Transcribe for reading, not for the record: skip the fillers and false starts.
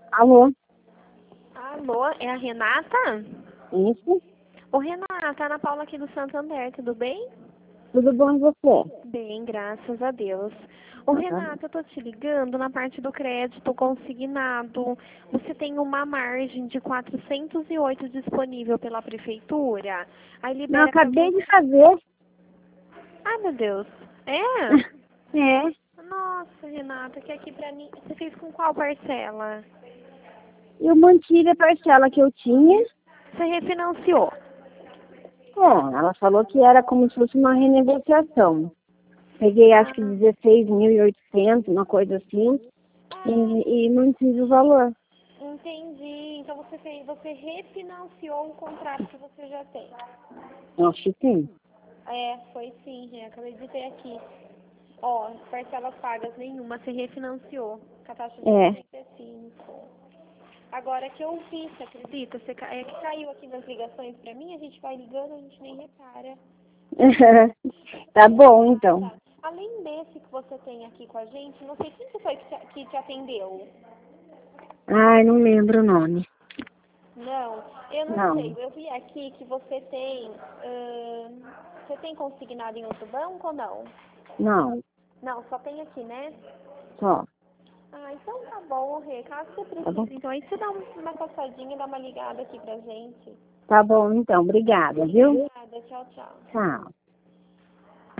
Alô? Alô, é a Renata? Isso? Ô, Renata, Ana Paula aqui do Santander, tudo bem? Tudo bom e você? Bem, graças a Deus. Ô, Renata, eu tô te ligando na parte do crédito consignado. Você tem uma margem de 408 disponível pela prefeitura. Aí Não, libera pra acabei você. de fazer. Ai, meu Deus. É? É. Nossa, Renata, que aqui pra mim. Você fez com qual parcela? Eu mantive a parcela que eu tinha. Você refinanciou. Ela falou que era como se fosse uma renegociação. Peguei acho que 16.800, uma coisa assim, e mantive o valor. Entendi. Então você refinanciou o contrato que você já tem. Acho que sim. É, foi sim, acabei de ter aqui. Ó, parcelas pagas nenhuma, você refinanciou com a taxa de É. 95. Agora que eu vi, você acredita? É que caiu aqui nas ligações pra mim, a gente vai ligando, a gente nem repara. Tá bom, então. Tá. Além desse que você tem aqui com a gente, não sei quem que foi que te atendeu. Ai, não lembro o nome. Não, eu não sei. Não. Eu vi aqui que você tem. Você tem consignado em outro banco ou não? Não. Não, só tem aqui, né? Só. Ah, então tá bom, Rê. Caso você Tá bom? precise, então aí você dá uma passadinha, dá uma ligada aqui pra gente. Tá bom, então. Obrigada, viu? Obrigada, tchau, tchau. Tchau.